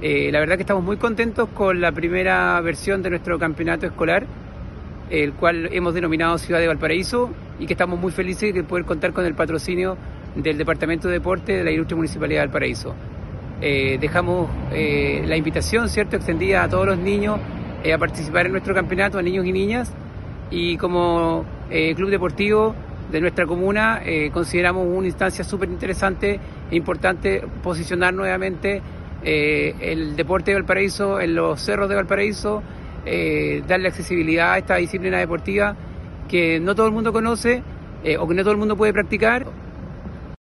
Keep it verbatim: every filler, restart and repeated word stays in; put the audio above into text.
Eh, la verdad que estamos muy contentos con la primera versión de nuestro campeonato escolar, el cual hemos denominado Ciudad de Valparaíso, y que estamos muy felices de poder contar con el patrocinio del Departamento de Deporte de la Ilustre Municipalidad de Valparaíso. Eh, dejamos eh, la invitación, ¿cierto?, extendida a todos los niños eh, a participar en nuestro campeonato, a niños y niñas, y como eh, club deportivo de nuestra comuna eh, consideramos una instancia súper interesante e importante posicionar nuevamente eh, el deporte de Valparaíso en los cerros de Valparaíso, eh, darle accesibilidad a esta disciplina deportiva que no todo el mundo conoce eh, o que no todo el mundo puede practicar.